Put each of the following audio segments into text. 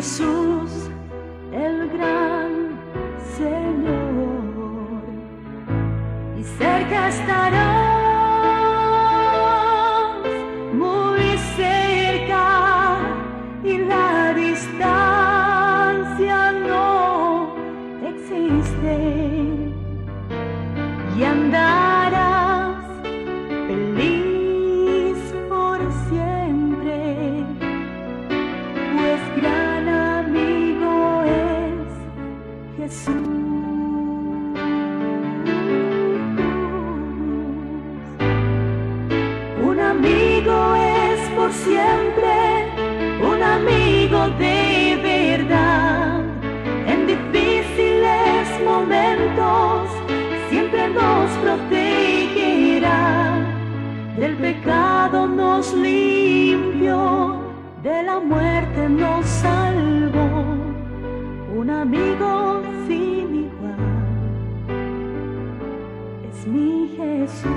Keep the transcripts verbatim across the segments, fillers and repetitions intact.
Jesús, el gran Señor, y cerca estarás, muy cerca, y la distancia no existe, y andarás feliz por siempre, pues gran amigo es Jesús. Un amigo es por siempre, un amigo de verdad. En difíciles momentos siempre nos protegerá. Del pecado nos limpió, de la muerte nos salvó. Un amigo sin igual es mi Jesús.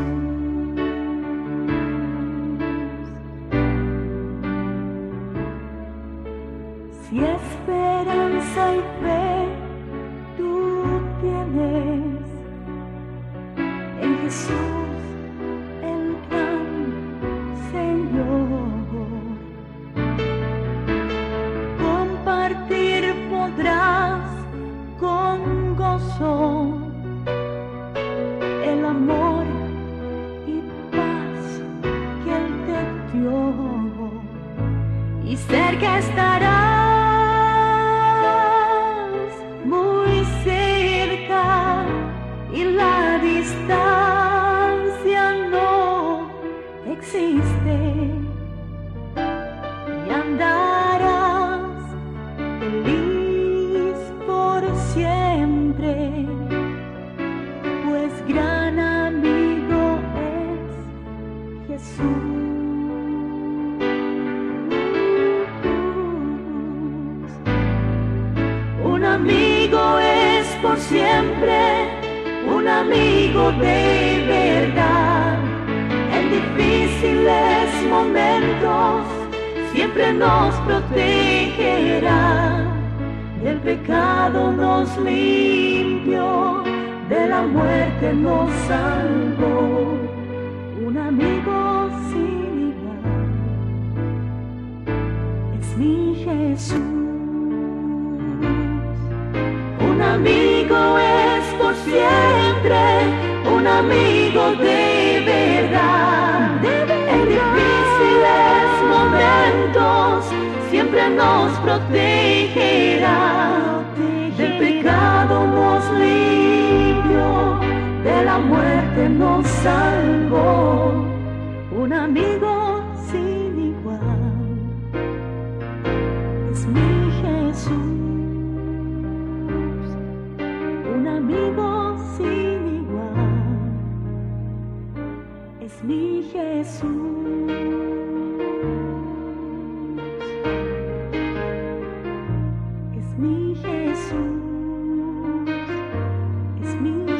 Si esperanza y fe tú tienes en Jesús, el gran Señor, compartir podrás con gozo el amor y paz que Él te dio, y cerca estarás, muy cerca, y la distancia no existe, y andarás feliz por siempre, pues gran amigo es Jesús. Un amigo es por siempre, un amigo de verdad. En difíciles momentos siempre nos protegerá. Del pecado nos limpió, de la muerte nos salvó. Un amigo sin igual es mi Jesús. Un amigo es por siempre, un amigo de verdad. En difíciles momentos siempre nos protegerá. Del pecado nos limpió, de la muerte nos salvó. Un amigo sin igual es mi Jesús. Un amigo sin igual es mi Jesús. Es mi Jesús. Es mi